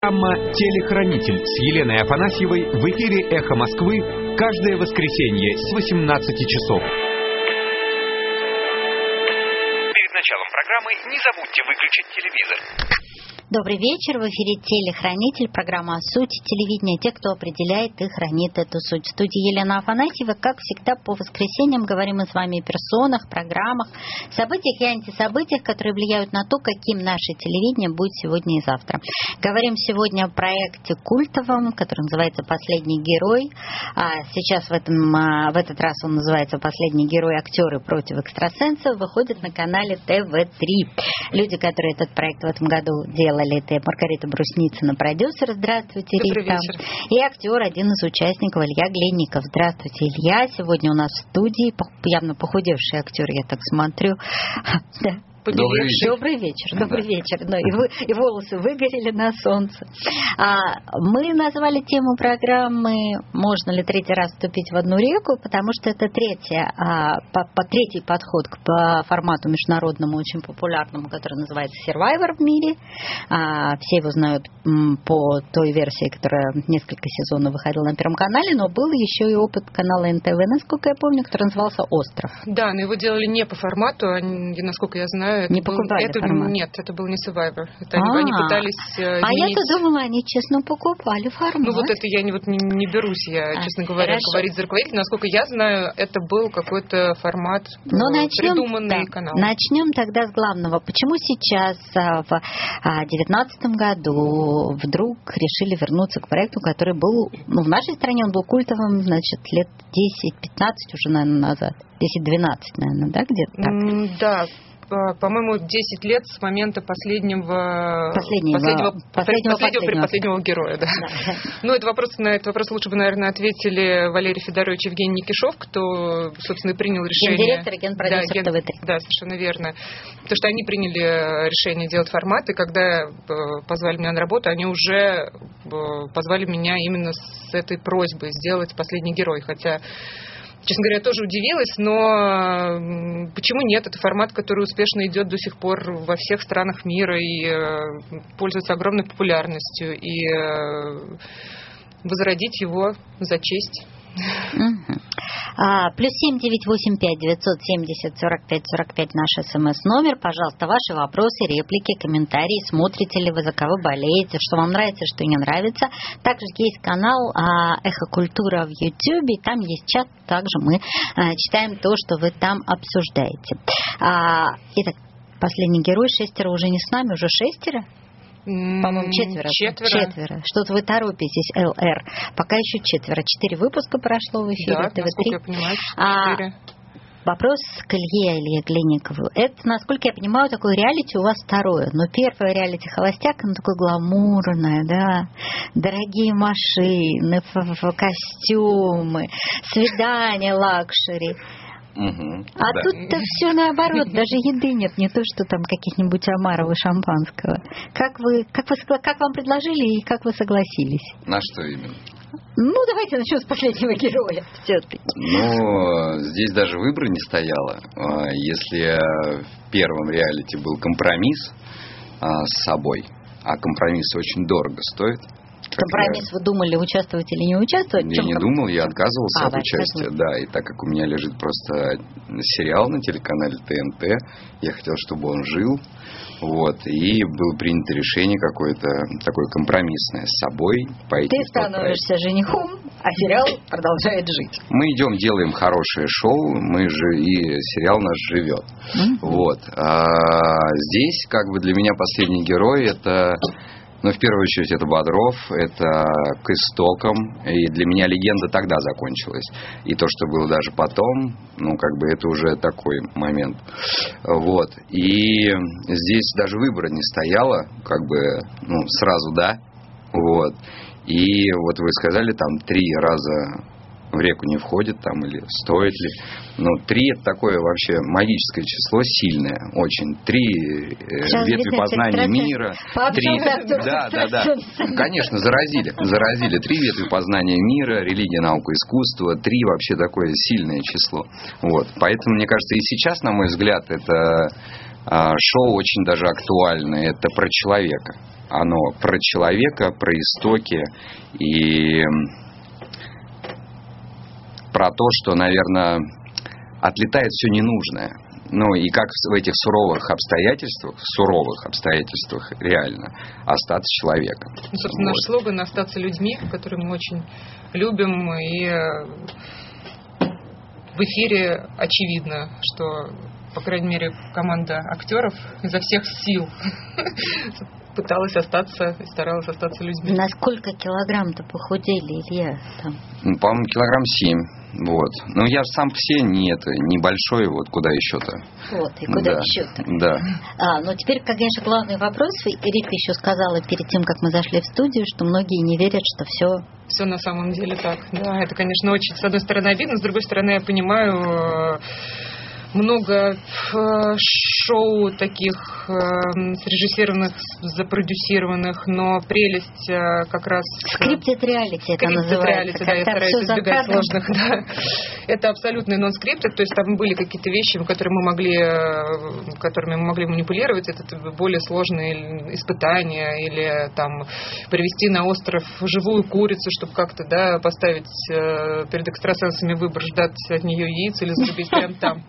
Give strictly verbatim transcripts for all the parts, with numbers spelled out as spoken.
Программа «Телехранитель» с Еленой Афанасьевой в эфире «Эхо Москвы» каждое воскресенье с восемнадцати часов. Перед началом программы не забудьте выключить телевизор. Добрый вечер. В эфире «Телехранитель», программа о сути телевидения. Те, кто определяет и хранит эту суть. В студии Елена Афанасьева. Как всегда, по воскресеньям говорим мы с вами о персонах, программах, событиях и антисобытиях, которые влияют на то, каким наше телевидение будет сегодня и завтра. Говорим сегодня о проекте культовом, который называется «Последний герой». А сейчас в, этом, в этот раз он называется «Последний герой. Актеры против экстрасенсов». Выходит на канале тэ вэ три. Люди, которые этот проект в этом году делали, это Маргарита Брусницына, продюсер. Здравствуйте, Добрый Рита. вечер. И актер, один из участников, Илья Глинников. Здравствуйте, Илья. Сегодня у нас в студии явно похудевший актер, я так смотрю. Да. Добрый вечер. Добрый вечер. Добрый вечер. Но и, вы, и волосы выгорели на солнце. А, мы назвали тему программы «Можно ли третий раз вступить в одну реку?», потому что это третья, а, по, по третий подход к по формату международному, очень популярному, который называется Survivor в мире. А, все его знают м, по той версии, которая несколько сезонов выходила на Первом канале, но был еще и опыт канала эн тэ вэ, насколько я помню, который назывался «Остров». Да, но его делали не по формату, они, насколько я знаю, это не был, покупали это, формат? Нет, это был не Survivor. Это они, они пытались изменить... А я-то думала, они честно покупали формат. Ну вот это я не, вот, не, не берусь, я, а, честно говоря, хорошо. говорить за руководителя. Насколько я знаю, это был какой-то формат, Но начнем, придуманный да, канал. Начнем тогда с главного. Почему сейчас, в две тысячи девятнадцатом году, вдруг решили вернуться к проекту, который был, ну, в нашей стране он был культовым, значит, лет десять-пятнадцать уже, наверное, назад. десять-двенадцать, наверное, да, где-то так? Mm, да. По-моему, десять лет с момента последнего последнего, последнего, последнего, последнего, последнего героя. Да. Да. Ну, это вопрос, на этот вопрос лучше бы, наверное, ответили Валерий Федорович и Евгений Никишов, кто, собственно, принял решение. Гендиректор и генпродюсер да, тэ вэ три. Да, совершенно верно. Потому что они приняли решение делать формат, и когда позвали меня на работу, они уже позвали меня именно с этой просьбой сделать «Последний герой». Хотя... Честно говоря, я тоже удивилась, но почему нет? Это формат, который успешно идет до сих пор во всех странах мира и пользуется огромной популярностью. И возродить его за честь. Угу. А, плюс семь девять восемь пять девятьсот семьдесят сорок пять сорок пять наш смс-номер. Пожалуйста, ваши вопросы, реплики, комментарии. Смотрите ли вы, за кого болеете, что вам нравится, что не нравится. Также есть канал а, «Эхо Культура» в Ютьюбе. Там есть чат. Также мы а, читаем то, что вы там обсуждаете. А, итак, «Последний герой». Шестеро уже не с нами, уже шестеро. По-моему, четверо. Четверо. Четверо. Что-то вы торопитесь, эл эр. Пока еще четверо. Четыре выпуска прошло в эфире да, тэ вэ три. Я понимаю, а, вопрос к Илье Илье Глинникову. Это, насколько я понимаю, такое реалити у вас второе. Но первое реалити «Холостяк», оно такое гламурное, да. Дорогие машины, костюмы, свидания, лакшери. Угу, а да. тут-то все наоборот, даже еды нет, не то, что там каких-нибудь омаров и шампанского. Как вы, как вы, как вам предложили и как вы согласились? На что именно? Ну, давайте начнем с «Последнего героя». Все-таки. Ну, здесь даже выбора не стояло. Если в первом реалити был компромисс с собой, а компромисс очень дорого стоит. Компромисс, я... вы думали, участвовать или не участвовать? Я не думал, я отказывался а, от участия, да, и так как у меня лежит просто сериал на телеканале тэ эн тэ, я хотел, чтобы он жил, вот, и было принято решение какое-то такое компромиссное с собой пойти. Ты становишься женихом, а сериал продолжает жить. Мы идем, делаем хорошее шоу, мы же, и сериал наш живет. Mm-hmm. Вот. А здесь, как бы, для меня «Последний герой» — это... Но в первую очередь это Бодров, это к истокам, и для меня легенда тогда закончилась. И то, что было даже потом, ну, как бы это уже такой момент. Вот. И здесь даже выбора не стояло, как бы, ну, сразу да. Вот. И вот вы сказали, там, три раза в реку не входит, там, или стоит ли. Ну, три — это такое вообще магическое число, сильное очень. Три э, ветви познания мира. Три, да, да, да. Конечно, заразили. Заразили. Три ветви познания мира, религия, наука, искусство. Три вообще такое сильное число. Вот. Поэтому, мне кажется, и сейчас, на мой взгляд, это шоу очень даже актуально. Это про человека. Оно про человека, про истоки и про то, что, наверное, отлетает все ненужное. Ну и как в этих суровых обстоятельствах, в суровых обстоятельствах реально остаться человеком. Ну, собственно, вот. Наш слоган «Остаться людьми», который мы очень любим. И в эфире очевидно, что, по крайней мере, команда актеров изо всех сил пыталась остаться, старалась остаться людьми. На сколько килограмм-то похудели, Илья? Там? Ну, по-моему, килограмм семь. Вот. Ну, я сам по себе не это, небольшой, вот куда еще-то. Вот, и куда да. еще-то. Да. А, ну, теперь, конечно, главный вопрос. Рита еще сказала перед тем, как мы зашли в студию, что многие не верят, что все... Все на самом деле так. Да, это, конечно, очень, с одной стороны, обидно, с другой стороны, я понимаю... Много шоу таких срежиссированных, запродюсированных, но прелесть как раз... Скриптед реалити это называется. Реалити, да, я стараюсь избегать сложных. Да. Это абсолютный нон-скриптед, то есть там были какие-то вещи, которые мы могли, которыми мы могли манипулировать, это более сложные испытания, или там привести на остров живую курицу, чтобы как-то, да, поставить перед экстрасенсами выбор, ждать от нее яиц или зарубить прямо там.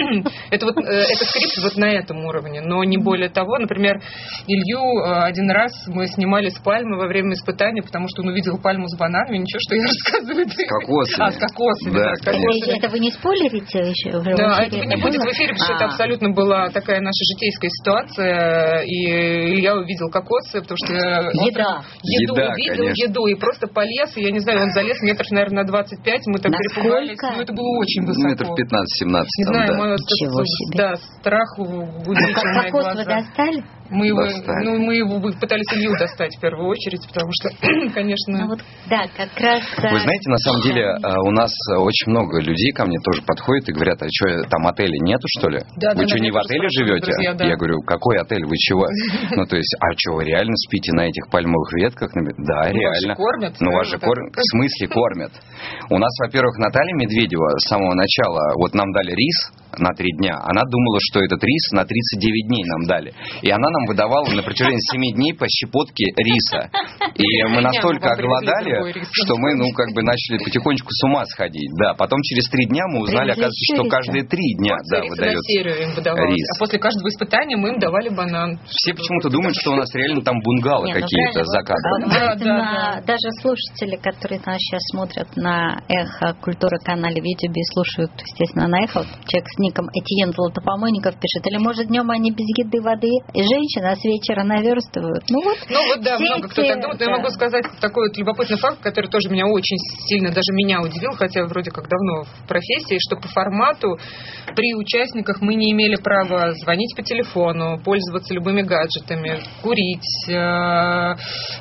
Это вот это скрипт вот на этом уровне, но не более того. Например, Илью один раз мы снимали с пальмы во время испытания, потому что он увидел пальму с бананами. Ничего, что я рассказываю. С кокосами. А, с кокосами, да. да, с кокосами. Это вы не спойлерите еще? Уже да, это не будет в эфире, потому что это абсолютно была такая наша житейская ситуация. И Илья увидел кокосы, потому что... Еда. Еду Еда, увидел, конечно. еду, и просто полез, и я не знаю, он залез метров, наверное, на двадцать пять, мы так перепугались. Ну, это было очень высоко. Метров пятнадцать-семнадцать. Не знаю, да. мое да, страх удивительно мои глаза. Кокос вы достали? Мы его, ну, мы его пытались Илью достать в первую очередь, потому что, конечно... Ну, вот, да, как раз... Вы знаете, на самом деле у нас очень много людей ко мне тоже подходят и говорят, а что, там отеля нету, что ли? Да, вы да, что, да, не в отеле живете? Друзья, да. Я говорю, какой отель, вы чего? Ну, то есть, а что, вы реально спите на этих пальмовых ветках? Да, ну, реально. Вас же кормят. Ну, вас же кормят. В смысле кормят? У нас, во-первых, Наталья Медведева с самого начала, вот нам дали рис на три дня, она думала, что этот рис на тридцать девять дней нам дали. И она нам выдавала на протяжении семи дней по щепотке риса. И мы настолько оголодали, что мы, ну, как бы начали потихонечку с ума сходить. Да, потом через три дня мы узнали, оказывается, что каждые три дня, да, выдается рис. А после каждого испытания мы им давали банан. Все почему-то думают, что у нас реально там бунгало какие-то за кадром. Да, да, да. Даже слушатели, которые нас сейчас смотрят на Эхо Культура канале в Ютубе и слушают, естественно, на Эхо, человек с ником Этьен Золотопомойников пишет, или может днем они без еды, воды, и женщины, а с вечера наверстывают. Ну вот, ну, вот да, много кто так думает. Но я могу сказать такой вот любопытный факт, который тоже меня очень сильно, даже меня удивил, хотя вроде как давно в профессии, что по формату при участниках мы не имели права звонить по телефону, пользоваться любыми гаджетами, курить, э,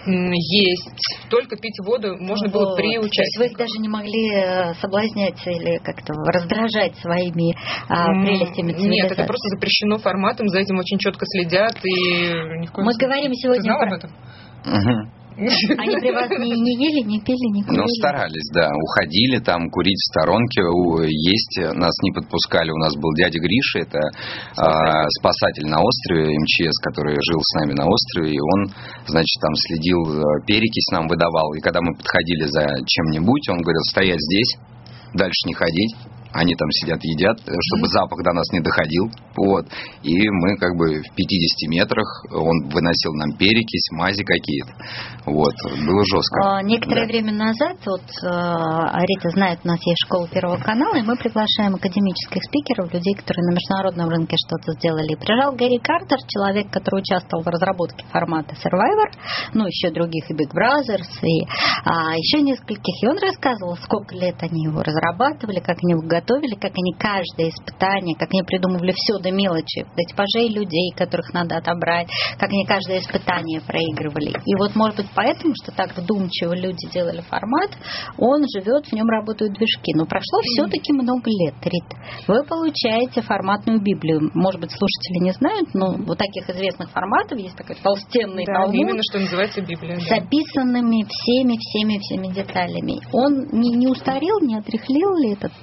есть, только пить воду можно было вот. При участниках. То есть вы их даже не могли соблазнять или как-то раздражать своими а, прелестями цивилизации? Нет, это просто запрещено форматом, за этим очень четко следят. И ни в коем мы говорим сегодня... Ты знал об этом? Угу. Они при вас не, не ели, не пили, не курили? Ну, старались, да. Уходили там курить в сторонке, есть, нас не подпускали. У нас был дядя Гриша, это спасатель, э, спасатель на острове, эм че эс, который жил с нами на острове, и он, значит, там следил, перекись нам выдавал. И когда мы подходили за чем-нибудь, он говорил, стоять здесь, дальше не ходить. Они там сидят, едят, чтобы запах до нас не доходил. Вот. И мы как бы в пятидесяти метрах, он выносил нам перекись, мази какие-то. Вот. Было жестко. А, некоторое да. время назад, вот Рита знает, у нас есть школа Первого канала, и мы приглашаем академических спикеров, людей, которые на международном рынке что-то сделали. Приезжал Гэри Картер, человек, который участвовал в разработке формата Survivor, ну, еще других и Big Brothers, и а, еще нескольких. И он рассказывал, сколько лет они его разрабатывали, как они его готовили. Готовили, как они каждое испытание, как они придумывали все до мелочи, до типажей людей, которых надо отобрать, как они каждое испытание проигрывали. И вот, может быть, поэтому, что так вдумчиво люди делали формат, он живет, в нем работают движки. Но прошло все-таки много лет, Рита. Вы получаете форматную Библию. Может быть, слушатели не знают, но вот таких известных форматов есть такой толстенный да, талмуд. Именно, что называется Библия. С да. описанными всеми, всеми, всеми деталями. Он не, не устарел, не отряхлил ли этот талмуд?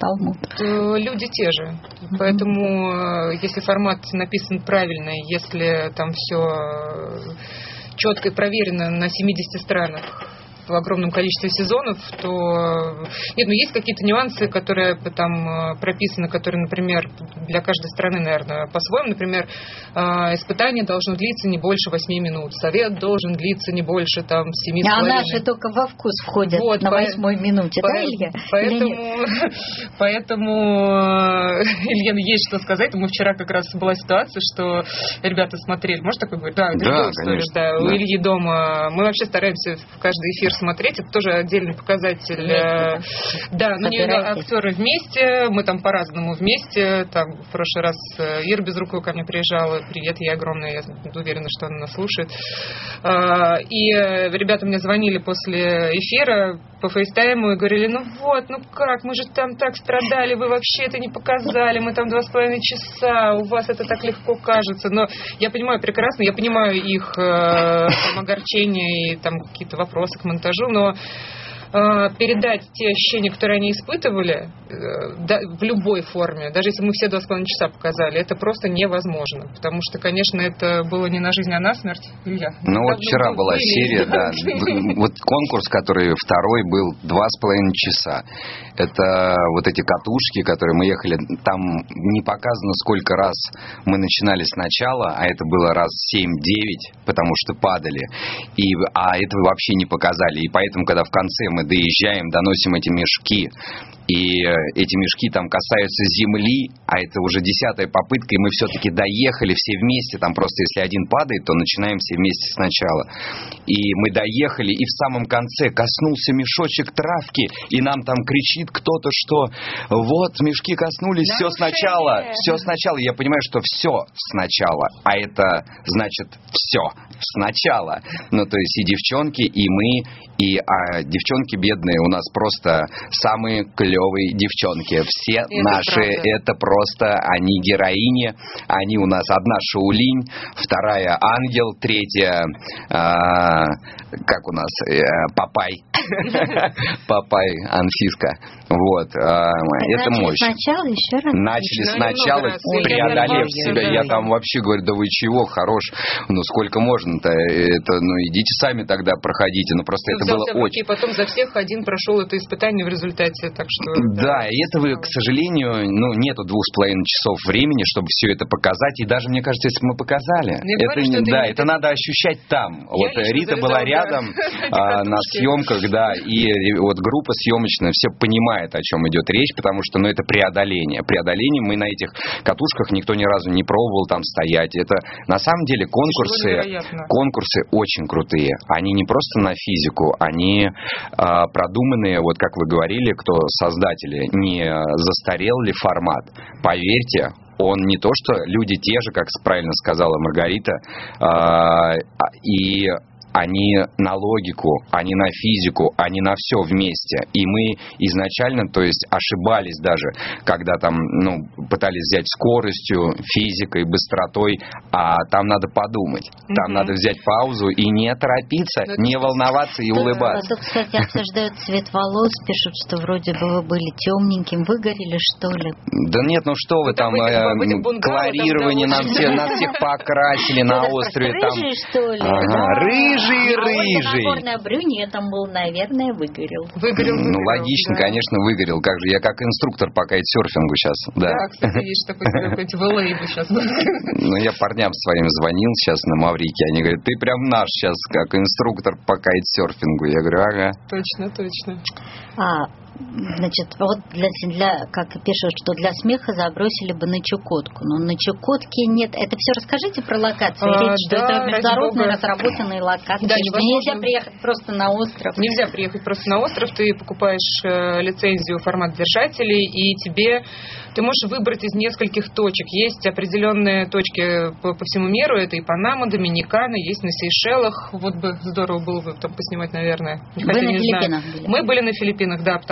люди те же. Поэтому, если формат написан правильно, если там все четко и проверено на семидесяти странах, в огромном количестве сезонов, то нет, ну есть какие-то нюансы, которые там прописаны, которые, например, для каждой страны, наверное, по-своему. Например, испытание должно длиться не больше восьми минут, совет должен длиться не больше там семи с половиной. А наши только во вкус входят вот, на восьмой по... минуте, по... да, Илья? Поэтому, поэтому Илья, есть что сказать. Мы вчера как раз была ситуация, что ребята смотрели. Может такой говорить? Да, да, конечно. Да. У да. Ильи дома. Мы вообще стараемся в каждый эфир смотреть, это тоже отдельный показатель. Вместе, да, да, ну не актеры вместе, мы там по-разному вместе. Там в прошлый раз Ира Безрукова ко мне приезжала. Привет, ей огромное, я уверена, что она нас слушает. И ребята мне звонили после эфира по фейстайму и говорили: ну вот, ну как, мы же там так страдали, вы вообще это не показали, мы там два с половиной часа, у вас это так легко кажется. Но я понимаю прекрасно, я понимаю их там, огорчение и там какие-то вопросы к монтажу, но э, передать те ощущения, которые они испытывали, э, да, в любой форме, даже если мы все два с половиной часа показали, это просто невозможно. Потому что, конечно, это было не на жизнь, а на смерть. Илья. Ну вот вчера была серия, да. Вот конкурс, который второй был два с половиной часа. Это вот эти катушки, которые мы ехали, там не показано, сколько раз мы начинали сначала, а это было раз семь-девять, потому что падали. И, а этого вообще не показали. И поэтому, когда в конце мы доезжаем, доносим эти мешки, и эти мешки там касаются земли, а это уже десятая попытка, и мы все-таки доехали все вместе, там просто если один падает, то начинаем все вместе сначала. И мы доехали, и в самом конце коснулся мешочек травки, и нам там кричит кто-то, что вот, мешки коснулись, все сначала, все сначала. Я понимаю, что все сначала, а это значит все сначала. Ну, то есть и девчонки, и мы, и а, девчонки бедные у нас просто самые клевые девчонки. Все это наши, правда. Это просто, они героини, они у нас одна Шаулинь, вторая Ангел, третья, а, как у нас, э, Папай, Папай Анфиска. Вот, а, это мощь. Сначала, еще раз. Начали сначала, преодолев себя. Я там вообще говорю, да вы чего, хорош, ну сколько можно-то, это, ну идите сами тогда проходите, ну просто это было очень. И потом за всех один прошел это испытание в результате, так что. Да, и этого, к сожалению, ну нету двух с половиной часов времени, чтобы все это показать, и даже мне кажется, если бы мы показали, это, говорю, да, это, это надо ощущать там. Я вот Рита была рядом а, на съемках, да, и вот группа съемочная, все понимают, о чем идет речь, потому что, ну, это преодоление. Преодоление мы на этих катушках никто ни разу не пробовал там стоять. Это, на самом деле, конкурсы, конкурсы очень крутые. Они не просто на физику, они а, продуманные, вот как вы говорили, кто создатели, не застарел ли формат. Поверьте, он не то, что люди те же, как правильно сказала Маргарита, а, и они на логику, они на физику, они на все вместе. И мы изначально, то есть, ошибались даже, когда там, ну, пытались взять скоростью, физикой, быстротой, а там надо подумать. Там mm-hmm. надо взять паузу и не торопиться, Но не волноваться и улыбаться. А тут, кстати, обсуждают цвет волос, пишут, что вроде бы вы были темненьким, выгорели, что ли? Да нет, ну что вы там, кларирование, нам все, нас всех покрасили на острове. Рыжий, что ли? Рыжий. Рыжий, а рыжий. А брюнетом был, наверное, выгорел. Выгорел, Ну, выгорел, логично, да. конечно, выгорел. Как же, я как инструктор по кайтсерфингу сейчас. Да, да, кстати, видишь, такой какой-то вэлэйбл сейчас. Ну, я парням своим звонил сейчас на Маврике. Они говорят, ты прям наш сейчас, как инструктор по кайтсерфингу. Я говорю, ага. Точно, точно. А, значит, вот для, для, как пишут, что для смеха забросили бы на Чукотку. Но на Чукотке нет. Это все расскажите про локацию. А, Речь, да, что это международные Бога. разработанные локации. Да, нельзя приехать просто на остров. Нельзя приехать просто на остров. Ты покупаешь э, лицензию формат держателей, и тебе ты можешь выбрать из нескольких точек. Есть определенные точки по, по всему миру. Это и Панама, Доминикана, есть на Сейшелах. Вот бы здорово было бы там поснимать, наверное. Вы на не Филиппинах знаю. были? Мы были на Филиппинах, да, потому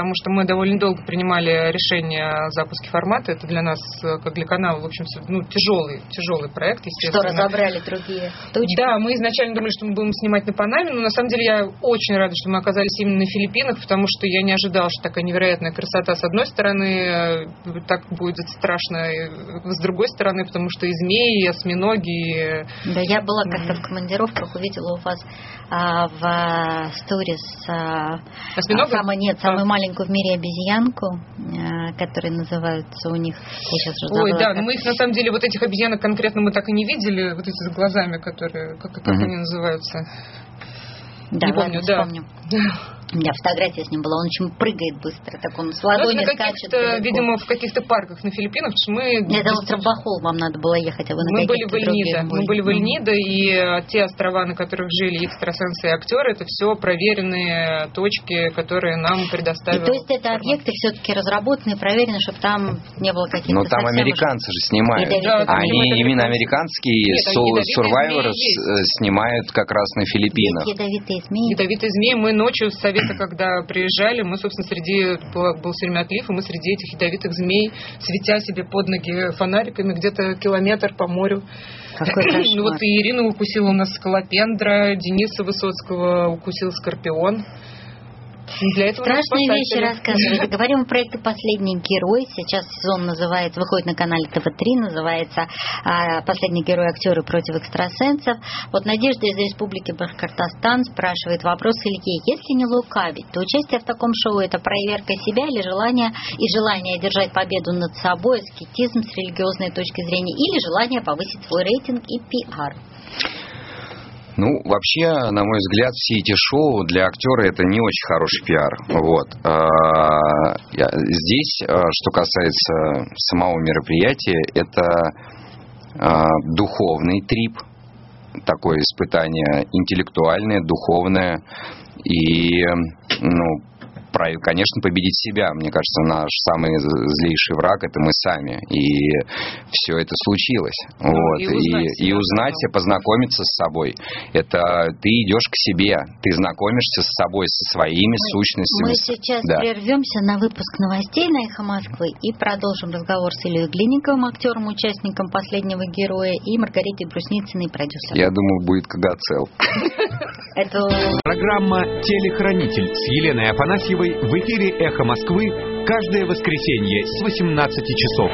потому что мы довольно долго принимали решение о запуске формата. Это для нас, как для канала, в общем, ну, тяжелый, тяжелый проект, естественно. Что разобрали другие точки? Да, мы изначально думали, что мы будем снимать на Панаме, но на самом деле я очень рада, что мы оказались именно на Филиппинах, потому что я не ожидала, что такая невероятная красота с одной стороны, так будет страшно с другой стороны, потому что и змеи, и осьминоги. Да, я была как-то в командировках, увидела у вас а, в сторис а, самую, нет, самую а. маленькую в мире обезьянку, а, которая называется у них... Я сейчас уже Ой, забыла, да, как... но мы их на самом деле, вот этих обезьянок конкретно мы так и не видели, вот эти с глазами, которые, как, как mm-hmm. они называются? Да, не помню, ладно, да. вспомню. У меня фотография с ним была, он очень прыгает быстро, так он с ладони скачет. Видимо, в каких-то парках на Филиппинах, потому что мы... Это остров Бахол, вам надо было ехать, а вы на мы были в Эльнидо, мы были в Эльнидо, mm-hmm. и те острова, на которых жили экстрасенсы и актеры, это все проверенные точки, которые нам предоставили. То есть это объекты все-таки разработанные, проверенные, чтобы там не было каких-то... Но там американцы же снимают. Да, они именно американские Survivors снимают как раз на Филиппинах. Ядовитые змеи. Ядовитые змеи. Мы ночью с совета, когда приезжали, мы, собственно, среди... Был все время отлив, и мы среди этих ядовитых змей, светя себе под ноги фонариками, где-то километр по морю. Ну вот и Ирину укусила у нас скалопендра, Дениса Высоцкого укусил скорпион. Для этого страшные вещи рассказывают. Говорим о проекте «Последний герой». Сейчас сезон называется, выходит на канале тэ вэ три, называется «Последний герой. Актеры против экстрасенсов». Вот Надежда из Республики Башкортостан спрашивает вопрос Илье. Если не лукавить, то участие в таком шоу – это проверка себя или желание, и желание одержать победу над собой, аскетизм с религиозной точки зрения, или желание повысить свой рейтинг и пиар? Ну, вообще, на мой взгляд, все эти шоу для актера это не очень хороший пиар. Вот. Здесь, что касается самого мероприятия, это духовный трип, такое испытание интеллектуальное, духовное и, ну, конечно, победить себя. Мне кажется, наш самый злейший враг – это мы сами. И все это случилось. Ну, вот. И узнать, и, и узнать и познакомиться с собой. Это ты идешь к себе, ты знакомишься с собой, со своими мы, сущностями. Мы сейчас да. прервемся на выпуск новостей на «Эхо Москвы» и продолжим разговор с Ильей Глинниковым, актером, участником «Последнего героя», и Маргаритой Брусницыной, продюсером. Я думаю, будет Кагацел. Программа «Телехранитель» с Еленой Афанасьевой в эфире «Эхо Москвы» каждое воскресенье с восемнадцати часов.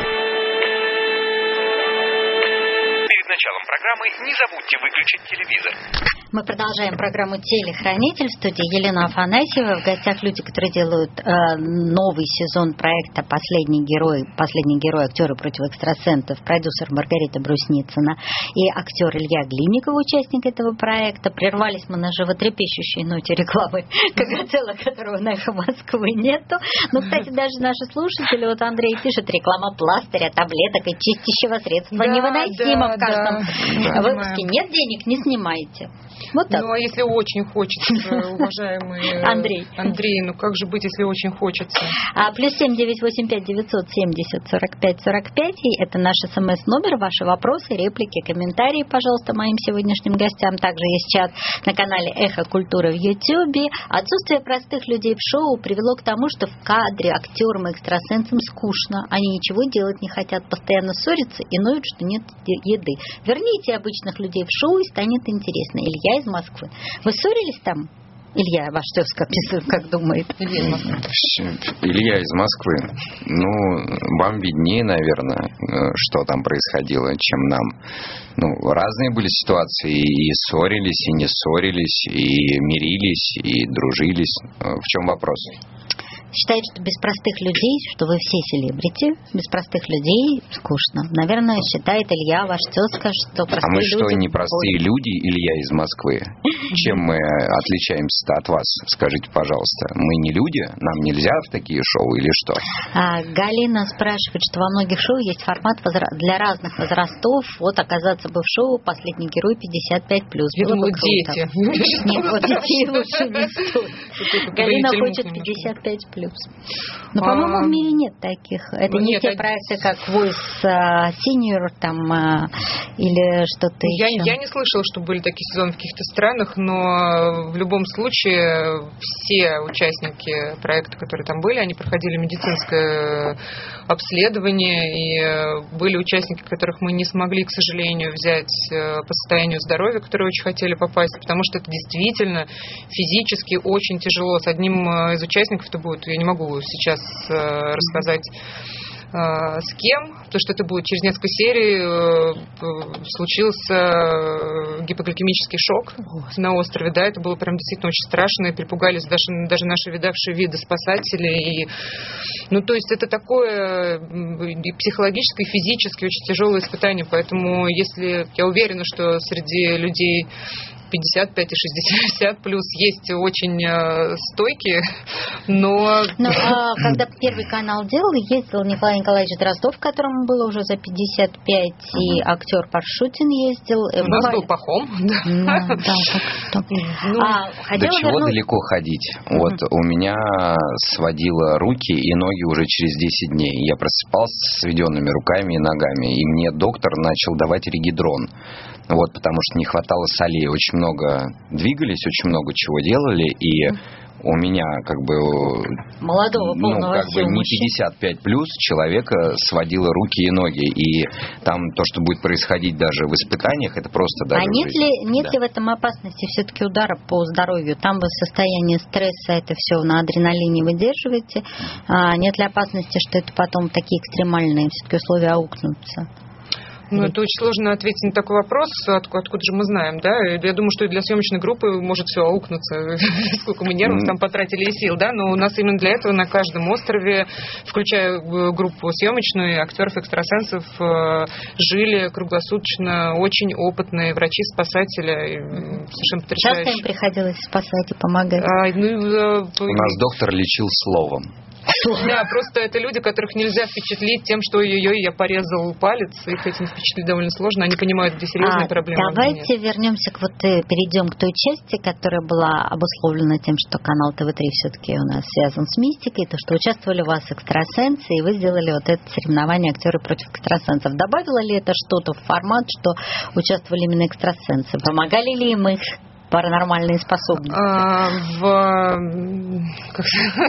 Перед началом программы не забудьте выключить телевизор. Мы продолжаем программу «Телехранитель». В студии Елена Афанасьева. В гостях люди, которые делают э, новый сезон проекта «Последний герой», «Последний герой. Актеры против экстрасенсов», продюсер Маргарита Брусницына и актер Илья Глинников, участник этого проекта. Прервались мы на животрепещущей ноте рекламы Кагацела, которого на «Эхо Москвы» нету. Но, кстати, даже наши слушатели, вот Андрей пишет, реклама пластыря, таблеток и чистящего средства да, невыносимо да, в каждом да. выпуске. Нет денег, не снимайте. Вот так. Ну, а если очень хочется, уважаемый Андрей. Андрей, ну как же быть, если очень хочется? А, плюс семь девять восемь пять девятьсот семьдесят сорок пять сорок пять. Это наш смс-номер. Ваши вопросы, реплики, комментарии, пожалуйста, моим сегодняшним гостям. Также есть чат на канале «Эхо Культура» в Ютьюбе. Отсутствие простых людей в шоу привело к тому, что в кадре актерам и экстрасенсам скучно. Они ничего делать не хотят, постоянно ссорятся и ноют, что нет еды. Верните обычных людей в шоу, и станет интересно. Илья из Москвы. Вы ссорились там? Илья, ваш тезка, как думает? Илья из Москвы. Илья из Москвы. Ну, вам виднее, наверное, что там происходило, чем нам. Ну, разные были ситуации. И ссорились, и не ссорились, и мирились, и дружились. В чем вопрос? Считает, что без простых людей, что вы все селебрити, без простых людей скучно. Наверное, считает Илья, ваш тезка, что простые люди... А мы что, люди не простые будут... люди, Илья из Москвы? Чем мы отличаемся от вас? Скажите, пожалуйста. Мы не люди? Нам нельзя в такие шоу или что? А, Галина спрашивает, что во многих шоу есть формат возра... для разных возрастов. Вот оказаться бы в шоу «Последний герой» пятьдесят пять плюс. Я думала, дети. Нет, вот детей лучше не стоит. Галина хочет пятьдесят пять плюс. Но, А, по-моему, в мире нет таких. Это ну, не нет, те а- проекты, как Voice а, Senior там, а, или что-то Я, еще. я не слышала, что были такие сезоны в каких-то странах, но в любом случае все участники проекта, которые там были, они проходили медицинское обследование, и были участники, которых мы не смогли, к сожалению, взять по состоянию здоровья, которые очень хотели попасть, потому что это действительно физически очень тяжело. С одним из участников это будет, я не могу сейчас рассказать, с кем, потому что это будет через несколько серий, случился гипогликемический шок на острове, да, это было прям действительно очень страшно, и перепугались даже, даже наши видавшие виды спасатели, и, ну, то есть это такое и психологически, и физически очень тяжелое испытание, поэтому если, я уверена, что среди людей пятьдесят пять и шестьдесят плюс есть очень э, стойкие, но... Ну, а когда Первый канал делал, ездил Николай Николаевич Дроздов, которому было уже за пятьдесят пять, и актер Паршутин ездил. У нас был Пахом. Да, да, так что... Ну, а, до чего вернуть... далеко ходить? Uh-huh. Вот у меня сводило руки и ноги уже через десять дней. Я просыпался с сведенными руками и ногами, и мне доктор начал давать регидрон. Вот, потому что не хватало солей. Очень много двигались, очень много чего делали, и у меня как бы... Молодого, полного ну, как бы не пятьдесят пять плюс человека сводило руки и ноги. И там то, что будет происходить даже в испытаниях, это просто даже А нет жизнь. ли, нет Да. ли в этом опасности все-таки удара по здоровью? Там вы в состоянии стресса это все на адреналине выдерживаете. А нет ли опасности, что это потом такие экстремальные все-таки условия аукнутся? Ну, это очень сложно ответить на такой вопрос, откуда, откуда же мы знаем, да? Я думаю, что и для съемочной группы может все аукнуться, сколько мы нервов там потратили и сил, да? Но у нас именно для этого на каждом острове, включая группу съемочную, актеров, экстрасенсов, жили круглосуточно очень опытные врачи-спасатели, совершенно потрясающие. Часто им приходилось спасать и помогать? А, ну, У нас доктор лечил словом. Да, просто это люди, которых нельзя впечатлить тем, что ой-ой-ой, я порезал палец, их этим впечатлить довольно сложно, они понимают, где серьезные а, проблемы. Давайте вернемся к вот, перейдем к той части, которая была обусловлена тем, что канал тэ вэ три все-таки у нас связан с мистикой, то, что участвовали у вас экстрасенсы, и вы сделали вот это соревнование актеры против экстрасенсов. Добавило ли это что-то в формат, что участвовали именно экстрасенсы? Помогали ли им их паранормальные способности? А, в... как...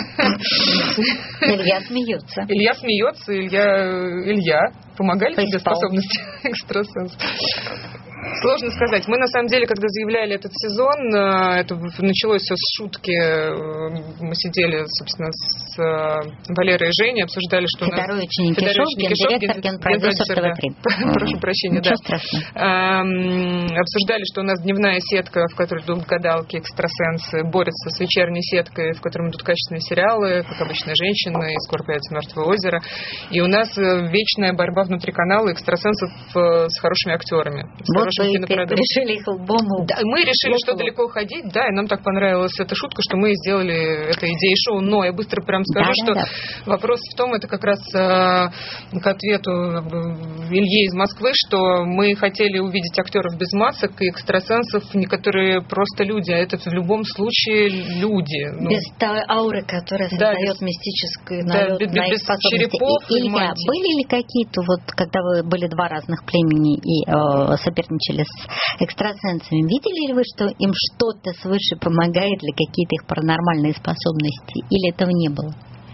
Илья смеется. Илья смеется, Илья... Илья. Помогали тебе Поиспал. способности экстрасенсов? Сложно сказать. Мы, на самом деле, когда заявляли этот сезон, это началось все с шутки. Мы сидели, собственно, с Валерой и Женей, обсуждали, что Федорович у нас... Никишов, Федорович Никишов, гендиректор, генпродюсер тэ вэ три. Прошу прощения, да. Ничего страшного. Обсуждали, что у нас дневная сетка, в которой идут гадалки, экстрасенсы, борются с вечерней сеткой, в которой идут качественные сериалы, как обычно, женщины, и скоро появится «Мертвое озеро». И у нас вечная борьба внутри канала экстрасенсов с хорошими актерами. С Вот хорошим вы кинопродуктом. решили их лбом. Да, мы решили, что далеко ходить, да, и нам так понравилась эта шутка, что мы сделали это идеей шоу. Но я быстро прям скажу, Да, что да, вопрос в том, это как раз э, к ответу Ильи из Москвы, что мы хотели увидеть актеров без масок и экстрасенсов, которые просто люди, а это в любом случае люди. Ну, без той ауры, которая да, создает без, мистическую да, налет без, на их без способности. черепов И, и Илья, мантий. были ли какие-то, вот когда вы были два разных племени и э, соперничали с экстрасенсами, видели ли вы, что им что-то свыше помогает, или какие-то их паранормальные способности, или этого не было?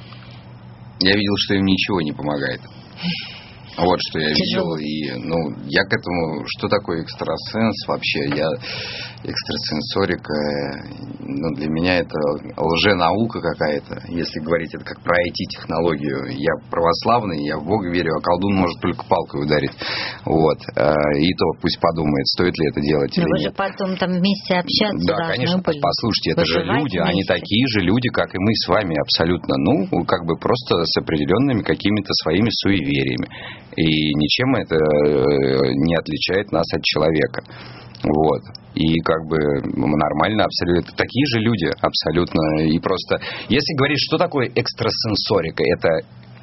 Я видел, что им ничего не помогает. Вот что я Тяжело. видел. И, ну, я к этому... Что такое экстрасенс вообще? Я экстрасенсорика... Ну, для меня это лженаука какая-то. Если говорить это как про ай ти-технологию. Я православный, я в Бога верю, а колдун может только палкой ударить. Вот. И то пусть подумает, стоит ли это делать Но или вы нет. же потом там вместе общаться Да, должны конечно, были. послушайте, это же Выживать люди, они вместе. такие же люди, как и мы с вами, абсолютно. Ну, как бы просто с определенными какими-то своими суевериями. И ничем это не отличает нас от человека. Вот. И как бы нормально абсолютно. Это такие же люди абсолютно. И просто, если говорить, что такое экстрасенсорика, это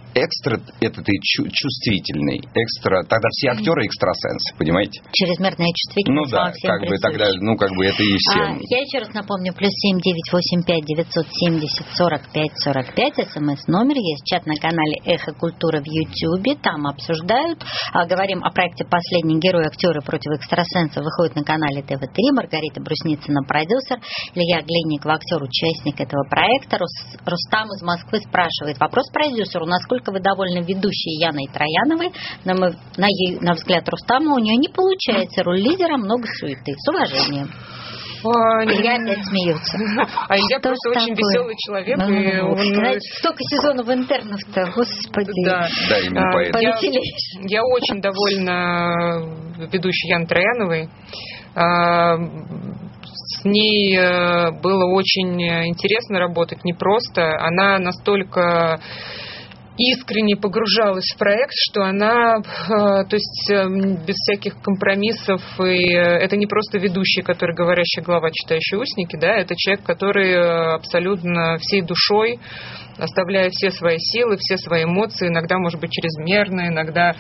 экстра это ты чу- чувствительный. Экстра, тогда все актеры экстрасенсы, понимаете? Чрезмерная чувствительность. Ну да, как бы тогда, ну как бы это и все. А, я еще раз напомню, плюс семь девять восемь пять девятьсот семьдесят сорок пять сорок пять, смс-номер, есть чат на канале Эхо Культура в Ютьюбе, там обсуждают. А, говорим о проекте «Последний герой. Актеры против экстрасенсов», выходит на канале тэ вэ три, Маргарита Брусницына, продюсер, Илья Глинников, актер, участник этого проекта. Рус, Рустам из Москвы спрашивает, вопрос продюсеру, насколько вы довольны ведущей Яной Трояновой? На, мой, на, ей, на взгляд Рустама, у нее не получается роль лидера, много суеты. С уважением. А, Илья опять смеется. А Илья Что просто очень такое? веселый человек. Ну, и он... Знаете, столько сезонов интернов-то, господи. Да, да, именно а, поэтому. Я, я очень довольна ведущей Яной Трояновой. А, с ней было очень интересно работать, непросто. Она настолько искренне погружалась в проект, что она, то есть без всяких компромиссов, и это не просто ведущий, который говорящая голова, читающий усники, да, это человек, который абсолютно всей душой, оставляя все свои силы, все свои эмоции, иногда, может быть, чрезмерно, иногда,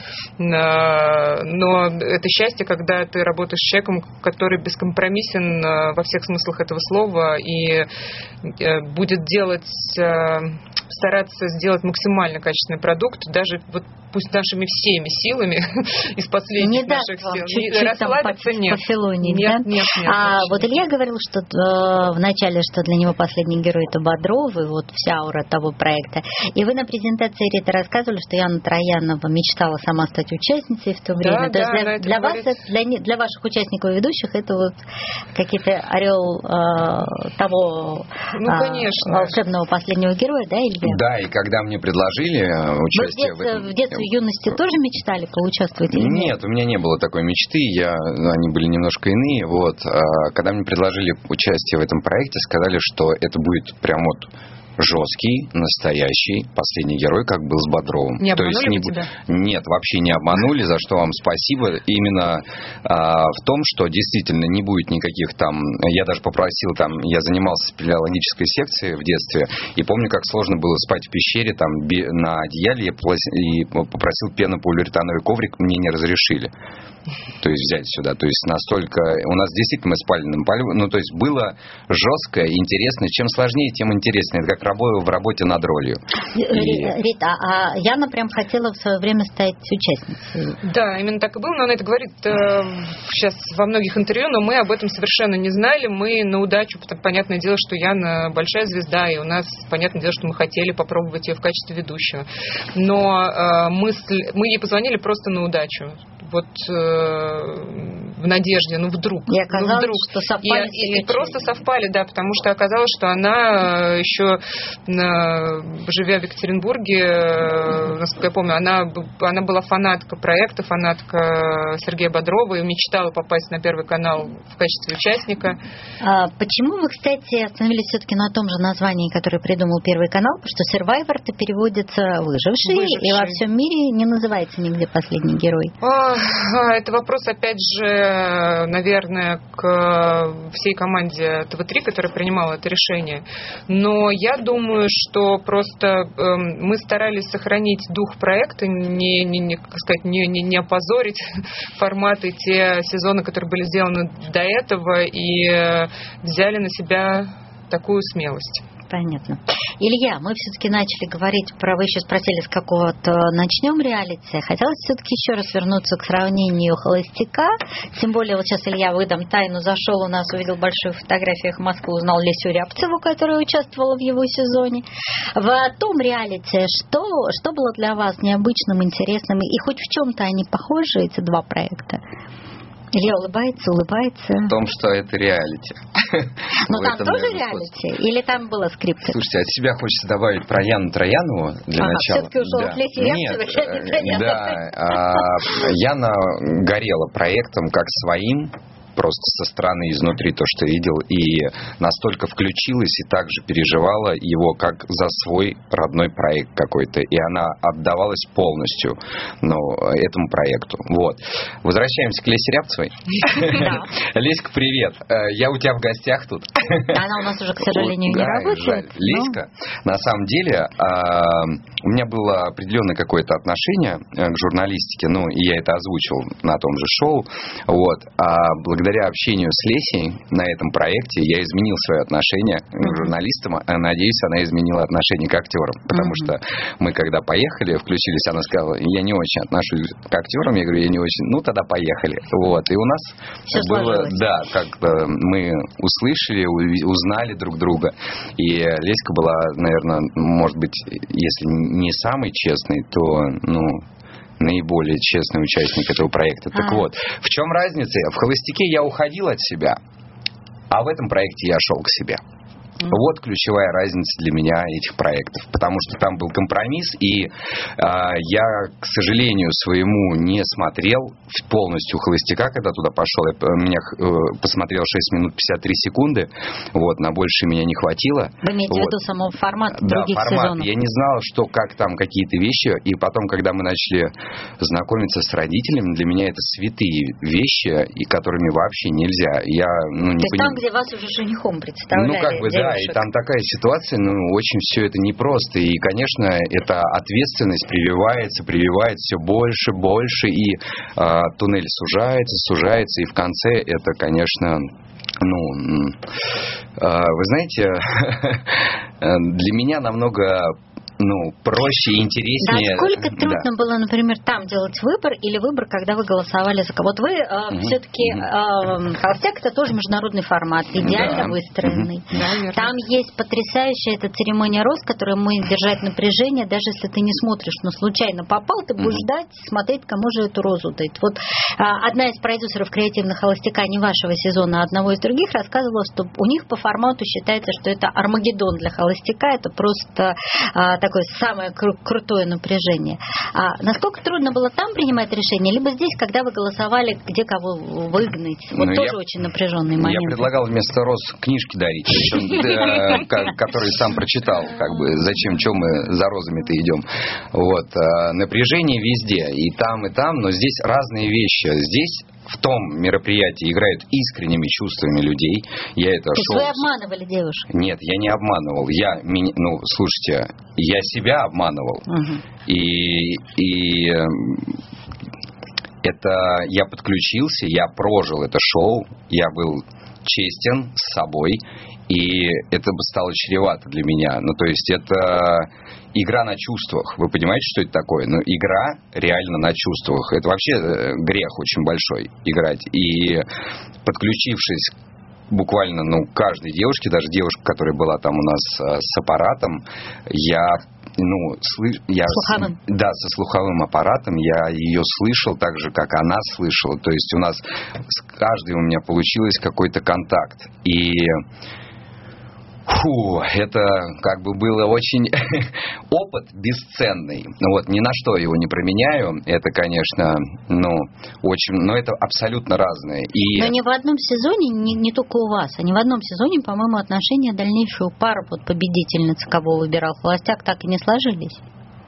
но это счастье, когда ты работаешь с человеком, который бескомпромиссен во всех смыслах этого слова и будет делать, стараться сделать максимально качественный продукт, даже вот пусть нашими всеми силами из последних не наших сил. Не расслабиться нет. Филоне, нет, да? нет, нет. А вот Илья говорил, что э, в начале, что для него последний герой это Бодров, и вот вся аура того проекта. И вы на презентации Риты рассказывали, что Яна Троянова мечтала сама стать участницей в то время. Да, то да, есть для, для вас, для, для ваших участников и ведущих это вот какие-то орел э, того ну, э, волшебного последнего героя, да, Илья? Да, и когда мне предложили участие вы в, детстве, в этом... в детстве, в юности тоже мечтали поучаствовать или нет? Нет, у меня не было такой мечты, я, они были немножко иные. Вот. А когда мне предложили участие в этом проекте, сказали, что это будет прям вот жесткий, настоящий последний герой, как был с Бодровым. Не обманули То есть, не... тебя? Нет, вообще не обманули, за что вам спасибо. Именно а, в том, что действительно не будет никаких там... Я даже попросил там... Я занимался спелеологической секцией в детстве, и помню, как сложно было спать в пещере там на одеяле, и попросил пенополиуретановый коврик, мне не разрешили. То есть взять сюда. То есть настолько... У нас действительно мы спали на полу. Ну, то есть было жестко, интересно. Чем сложнее, тем интереснее. Это как в работе над ролью. И... Рита, а Яна прям хотела в свое время стать участницей. Да, именно так и было, но она это говорит э, сейчас во многих интервью, но мы об этом совершенно не знали. Мы на удачу, потому, понятное дело, что Яна большая звезда, и у нас, понятное дело, что мы хотели попробовать ее в качестве ведущего. Но э, мысль, мы ей позвонили просто на удачу. Вот э, в надежде, ну вдруг. И оказалось, ну, вдруг. что совпали. И, и, и просто совпали, да, потому что оказалось, что она еще, живя в Екатеринбурге, насколько я помню, она, она была фанатка проекта, фанатка Сергея Бодрова и мечтала попасть на Первый канал в качестве участника. А почему вы, кстати, остановились все-таки на том же названии, которое придумал Первый канал? Потому что Survivor-то переводится «выживший», выживший, и во всем мире не называется нигде «Последний герой». Это вопрос, опять же, наверное, к всей команде тэ вэ три, которая принимала это решение. Но я думаю, что просто э, мы старались сохранить дух проекта, не, не, не, как сказать, не, не, не опозорить формат и те сезоны, которые были сделаны до этого, и э, взяли на себя такую смелость. Понятно. Илья, мы все-таки начали говорить про... Вы еще спросили, с какого-то начнем реалити. Хотелось все-таки еще раз вернуться к сравнению «Холостяка». Тем более, вот сейчас Илья, выдам тайну, зашел у нас, увидел большую фотографию «Эхо Москвы», узнал Лесю Рябцеву, которая участвовала в его сезоне. В том реалити, что, что было для вас необычным, интересным? И хоть в чем-то они похожи, эти два проекта? Илья улыбается, улыбается. В том, что это реалити. Но там тоже реалити? Или там было скрипка? Слушайте, от себя хочется добавить про Яну Троянову для ага, начала. Все-таки ушел да. в Лесю Рябцеву. Да, а, Яна горела проектом как своим. просто со стороны, изнутри то, что видел, и настолько включилась и также переживала его как за свой родной проект какой-то, и она отдавалась полностью, ну, этому проекту. Вот. Возвращаемся к Лесе Рябцевой. Леська, привет. Я у тебя в гостях тут. Она у нас уже, к сожалению, не работает. Леська, на самом деле, у меня было определенное какое-то отношение к журналистике, ну, и я это озвучил на том же шоу, вот, а благодаря общению с Лесей на этом проекте я изменил свое отношение к журналистам, а надеюсь, она изменила отношение к актерам, потому mm-hmm. что мы, когда поехали, включились, она сказала, я не очень отношусь к актерам, я говорю, я не очень, ну, тогда поехали, вот, и у нас все было, сложилось. Да, как-то мы услышали, узнали друг друга, и Леська была, наверное, может быть, если не самый честный, то, ну, наиболее честный участник этого проекта. Так а. вот, в чем разница? В «Холостяке» я уходил от себя, а в этом проекте я шел к себе. Вот ключевая разница для меня этих проектов, потому что там был компромисс, и э, я, к сожалению, своему не смотрел полностью «Холостяка», когда туда пошел. Я меня э, посмотрел шесть минут пятьдесят три секунды, вот, на больше меня не хватило. Вы имеете вот. в виду самого формата других да, формат. сезонов? Я не знал, что, как там какие-то вещи, и потом, когда мы начали знакомиться с родителями, для меня это святые вещи, и которыми вообще нельзя. Я, ну, не То есть поним... там, где вас уже женихом представляли? Ну, как бы, девушек. да, и там такая ситуация, ну, очень все это непросто, и, конечно, эта ответственность прививается, прививается все больше, больше, и э, туннель сужается, сужается, и в конце это, конечно, ну, э, вы знаете, для меня намного... ну, проще и интереснее. Насколько трудно да. было, например, там делать выбор или выбор, когда вы голосовали за кого? Вот вы э, mm-hmm. все-таки э, «Холостяк» — это тоже международный формат, идеально да. выстроенный. Mm-hmm. Там есть потрясающая эта церемония роз, которая может держать напряжение, даже если ты не смотришь, но случайно попал, ты будешь mm-hmm. ждать, смотреть, кому же эту розу дать. Вот э, одна из продюсеров креативных «Холостяка», не вашего сезона, а одного из других, рассказывала, что у них по формату считается, что это Армагеддон для «Холостяка», это просто э, такое самое кру- крутое напряжение. А насколько трудно было там принимать решение, либо здесь, когда вы голосовали, где кого выгнать? Вот ну, тоже я, очень напряженный момент. Я предлагал вместо роз книжки дарить, которые сам прочитал. Как бы зачем, чем мы за розами-то идем? Вот. Напряжение везде. И там, и там, но здесь разные вещи. Здесь в том мероприятии играют искренними чувствами людей. Я это То есть шоу... вы обманывали девушек? Нет, я не обманывал. Я, ну, слушайте, я себя обманывал. Угу. И, и это я подключился, я прожил это шоу, я был честен с собой, и это бы стало чревато для меня. Ну, то есть это игра на чувствах. Вы понимаете, что это такое? Ну, игра реально на чувствах. Это вообще грех очень большой играть. И подключившись буквально, ну, каждой девушке, даже девушка, которая была там у нас с аппаратом, я, ну, слыш... я слуховым. С... да, со слуховым аппаратом, я ее слышал так же, как она слышала. То есть у нас с каждой у меня получилось какой-то контакт. И фу, это как бы было очень опыт бесценный. Вот, ни на что его не променяю. Это, конечно, ну, очень, но это абсолютно разное. И... Но ни в одном сезоне, не, не только у вас, а ни в одном сезоне, по-моему, отношения дальнейшую пару, вот победительницы, кого выбирал «Холостяк», так и не сложились.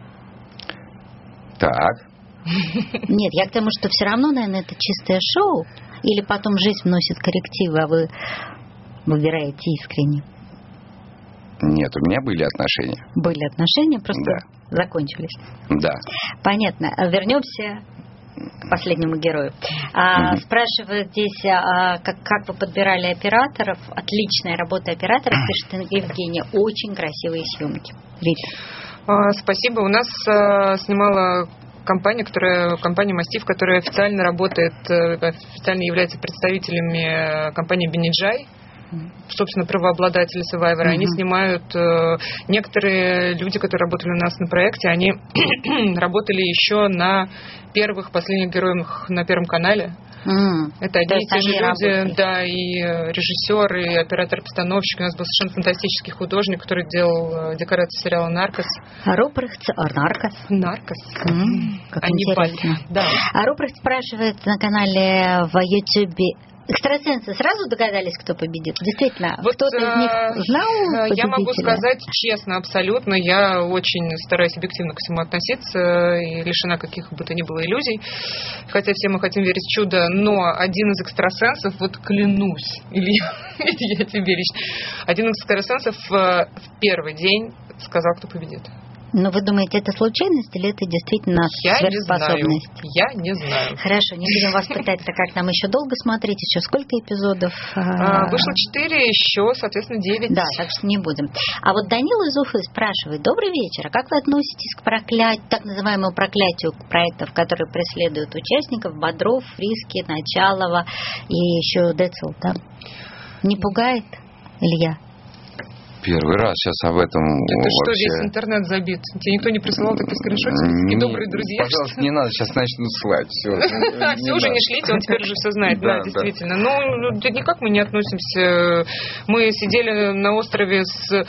Так. Нет, я к тому, что все равно, наверное, это чистое шоу, или потом жизнь вносит коррективы, а вы выбираете искренне. Нет, у меня были отношения. Были отношения, просто да. закончились. Да. Понятно. Вернемся к последнему герою. А, mm-hmm. Спрашивают здесь, а, как, как вы подбирали операторов. Отличная работа оператора, пишет Евгения. Очень красивые съемки. Рита. А, спасибо. У нас а, снимала компания, которая, компания «Мастиф», которая официально работает, официально является представителями компании «Бенеджай». Собственно, правообладатели Survivor, uh-huh. они снимают, э, некоторые люди, которые работали у нас на проекте, они работали еще на первых, последних героях на Первом канале. Mm. Это одни и те же люди, работали. Да, и режиссер, и оператор-постановщик. У нас был совершенно фантастический художник, который делал декорации сериала «Наркос». Рупрехт, Наркос. Наркос. Mm. Как они интересно. Да. А Рупрехт спрашивает на канале в Ютубе: Экстрасенсы сразу догадались, кто победит? Действительно, вот, кто-то из них знал победителя? Я могу сказать честно, абсолютно. Я очень стараюсь объективно ко всему относиться и лишена каких бы то ни было иллюзий. Хотя все мы хотим верить в чудо, но один из экстрасенсов, вот клянусь, Илья, я тебе лично, один из экстрасенсов в первый день сказал, кто победит. Но вы думаете, это случайность или это действительно я сверхспособность? Не знаю. Я не знаю. Хорошо, не будем вас пытать, так как нам еще долго смотреть, еще сколько эпизодов? А, вышло четыре, еще, соответственно, девять. Да, так что не будем. А вот Данила из Уфы спрашивает: добрый вечер, а как вы относитесь к проклятию, так называемому проклятию проектов, которые преследуют участников: Бодров, Фриски, Началова и еще Децл, да? Не пугает, Илья? Первый раз сейчас об этом это вообще... что, весь интернет забит? Тебе никто не присылал такие скриншотики? Такие добрые друзья? Пожалуйста, не надо, сейчас начнут слать. Все, все уже не шлите, он теперь уже все знает. Да, действительно. Ну, никак мы не относимся. Мы сидели на острове с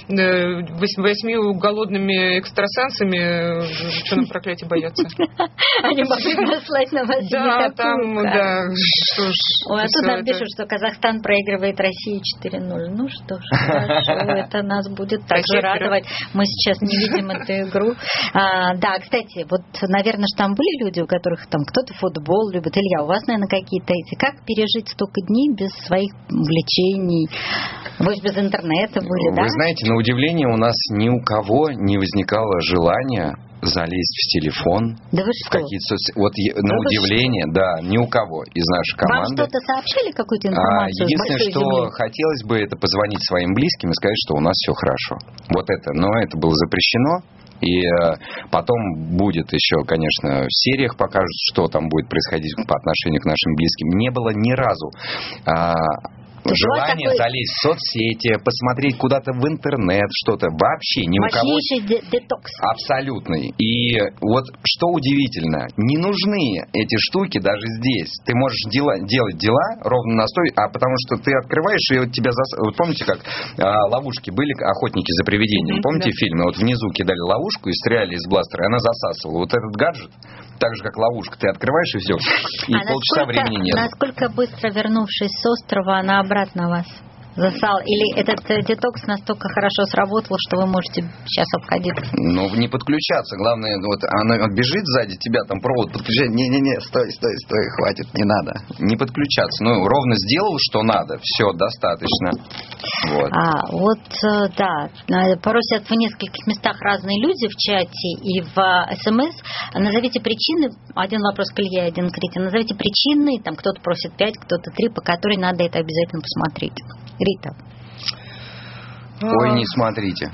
восьмью голодными экстрасенсами. Что нам проклятие бояться? Они могли наслать на вас. Да, там, да. Что ж. Ой, а тут нам пишут, что Казахстан проигрывает России четыре ноль. Ну что ж, хорошо. Это нас будет также радовать. Мы сейчас не видим эту игру. А, да, кстати, вот, наверное, что там были люди, у которых там кто-то футбол любит. Илья, у вас, наверное, какие-то эти... Как пережить столько дней без своих увлечений? Вы же без интернета были, Вы да? Вы знаете, на удивление у нас ни у кого не возникало желания залезть в телефон. Да вы что? Какие-то соц... Вот на да удивление, да, ни у кого из нашей команды. Вам что-то сообщали, какую-то информацию? А, единственное, что земли? хотелось бы, это позвонить своим близким и сказать, что у нас все хорошо. Вот это. Но это было запрещено. И э, потом будет еще, конечно, в сериях покажут, что там будет происходить по отношению к нашим близким. Не было ни разу а, желание такой... залезть в соцсети, посмотреть куда-то в интернет, что-то. Вообще ни у кого... Де- детокс. Абсолютный. И вот что удивительно, не нужны эти штуки даже здесь. Ты можешь дела, делать дела ровно настой, а потому что ты открываешь, и вот тебя зас... Вот помните, как а, ловушки были, охотники за привидениями? Mm-hmm, помните да. фильмы? Вот внизу кидали ловушку и стреляли из бластера, и она засасывала. Вот этот гаджет, так же, как ловушка, ты открываешь, и все. И а полчаса насколько, времени нет. Насколько быстро, вернувшись с острова, она обратно вас засал? Или этот детокс настолько хорошо сработал, что вы можете сейчас обходить? Ну, не подключаться. Главное, вот она бежит сзади тебя, там провод подключает. Не-не-не, стой, стой, стой, хватит, не надо. Не подключаться. Ну, ровно сделал, что надо. Все, достаточно. Вот. А, вот, да. Просят в нескольких местах разные люди в чате и в СМС. Назовите причины. Один вопрос к Илье, один к Рите. Назовите причины. Там кто-то просит пять, кто-то три, по которой надо это обязательно посмотреть. Рита. Ой, не смотрите.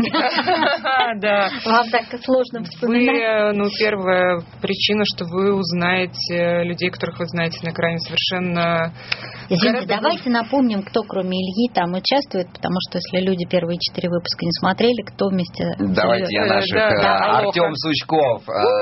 Да. Вам так сложно вспоминать. Вы, ну, первая причина, что вы узнаете людей, которых вы знаете на экране совершенно... Извините, давайте напомним, кто кроме Ильи там участвует, потому что если люди первые четыре выпуска не смотрели, кто вместе... Давайте я наших. Артем Сучков,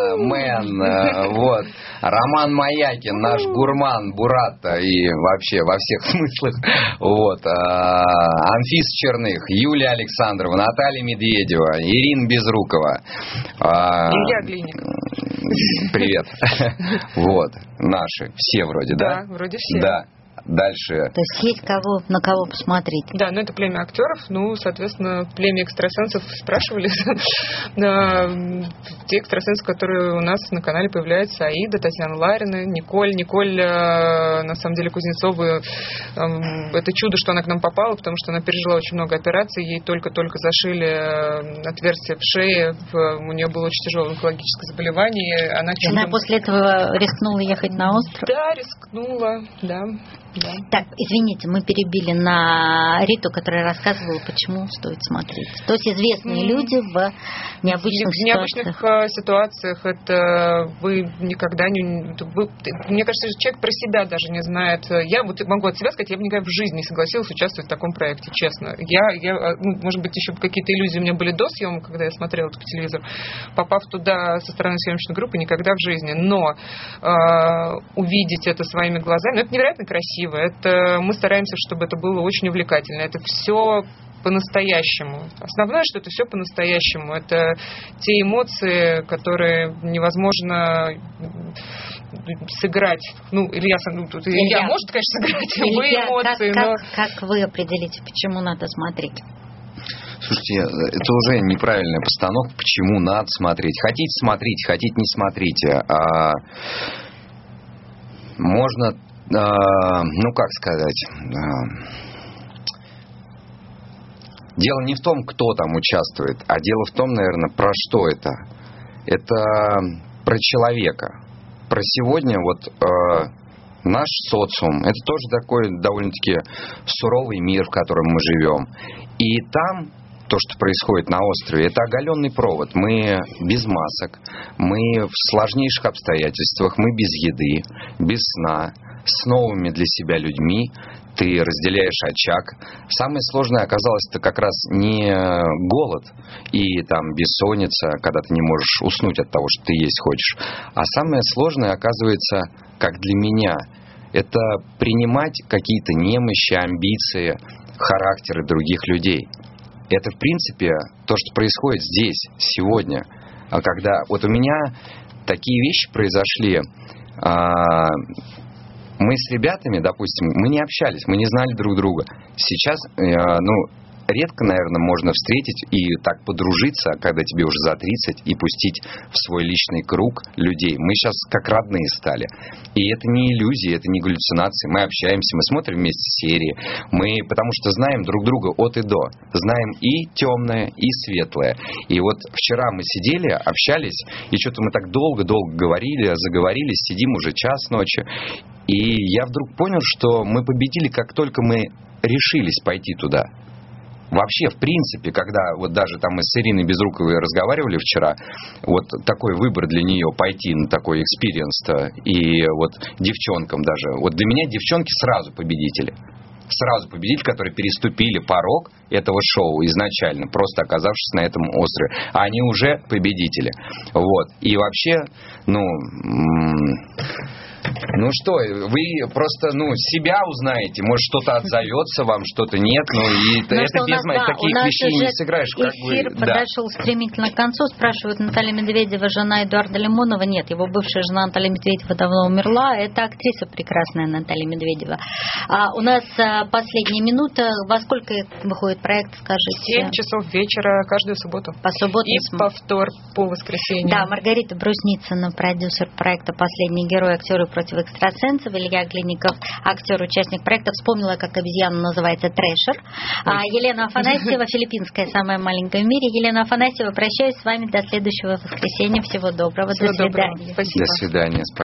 Мэн, вот, Роман Маякин, наш гурман, Буратта и вообще во всех смыслах. Вот. Анфис Черных, Юлия Александрова, Наталья Медведева, Ирина Безрукова. Илья Глиник. Привет. Вот, наши, все вроде, да? Да, вроде все. Да. Дальше. То есть есть кого, на кого посмотреть. Да, ну это племя актеров, ну, соответственно, племя экстрасенсов спрашивали. Те экстрасенсы, которые у нас на канале появляются: Аида, Татьяна Ларина, Николь. Николь, на самом деле, Кузнецова, это чудо, что она к нам попала, потому что она пережила очень много операций, ей только-только зашили отверстие в шее, у нее было очень тяжелое онкологическое заболевание. Она, чудом... она после этого рискнула ехать на остров? Да, рискнула, да. Да. Так, извините, мы перебили на Риту, которая рассказывала, почему стоит смотреть. То есть известные mm. люди в необычных в ситуациях. В необычных ситуациях это вы никогда не... Вы, мне кажется, человек про себя даже не знает. Я вот могу от себя сказать, я бы никогда в жизни не согласилась участвовать в таком проекте, честно. Я, я, ну, может быть, еще какие-то иллюзии у меня были до съемок, когда я смотрела это по телевизору. Попав туда со стороны съемочной группы, никогда в жизни. Но э, увидеть это своими глазами, ну, это невероятно красиво. Это мы стараемся, чтобы это было очень увлекательно. Это все по-настоящему. Основное, что это все по-настоящему. Это те эмоции, которые невозможно сыграть. Ну, Илья, ну, тут Илья, Илья может, конечно, сыграть любые Илья, эмоции, как, но... Как, как вы определите, почему надо смотреть? Слушайте, это уже неправильная постановка, почему надо смотреть. Хотите смотреть, хотите не смотрите. А, можно, а, ну как сказать, а, дело не в том, кто там участвует, а дело в том, наверное, про что это. Это про человека. Про сегодня вот а, наш социум. Это тоже такой довольно-таки суровый мир, в котором мы живем. И там то, что происходит на острове, это оголенный провод. Мы без масок, мы в сложнейших обстоятельствах, мы без еды, без сна, с новыми для себя людьми. Ты разделяешь очаг. Самое сложное оказалось это как раз не голод и там бессонница, когда ты не можешь уснуть от того, что ты есть хочешь. А самое сложное оказывается, как для меня, это принимать какие-то немощи, амбиции, характеры других людей. Это, в принципе, то, что происходит здесь, сегодня. А когда вот у меня такие вещи произошли, а, мы с ребятами, допустим, мы не общались, мы не знали друг друга. Сейчас, а, ну, редко, наверное, можно встретить и так подружиться, когда тебе уже за тридцать, и пустить в свой личный круг людей. Мы сейчас как родные стали. И это не иллюзии, это не галлюцинации. Мы общаемся, мы смотрим вместе серии. Мы, потому что знаем друг друга от и до. Знаем и темное, и светлое. И вот вчера мы сидели, общались, и что-то мы так долго-долго говорили, заговорились, сидим уже час ночи. И я вдруг понял, что мы победили, как только мы решились пойти туда. Вообще, в принципе, когда вот даже там мы с Ириной Безруковой разговаривали вчера, вот такой выбор для нее пойти на такой экспириенс-то, и вот девчонкам даже, вот для меня девчонки сразу победители. Сразу победители, которые переступили порог этого шоу изначально, просто оказавшись на этом острове. А они уже победители. Вот. И вообще, ну... Ну что, вы просто, ну, себя узнаете, может, что-то отзовется вам, что-то нет, ну, и это, это без моих, да, такие клише не сыграешь, как эфир бы, подошел да. стремительно к концу, спрашивают, Наталья Медведева, жена Эдуарда Лимонова? Нет, его бывшая жена Наталья Медведева давно умерла, это актриса прекрасная Наталья Медведева. А у нас а, последняя минута, во сколько выходит проект, скажите? семь часов вечера каждую субботу. По субботам. И см... повтор по воскресенью. Да, Маргарита Брусницына, продюсер проекта «Последний герой», актеры против экстрасенсов, Илья Глинников, актер, участник проекта, вспомнила, как обезьяна называется, Трэшер. А Елена Афанасьева, филиппинская, самая маленькая в мире. Елена Афанасьева, прощаюсь с вами до следующего воскресенья. Всего доброго. Всего до свидания. Доброго. Спасибо. До свидания. Спасибо.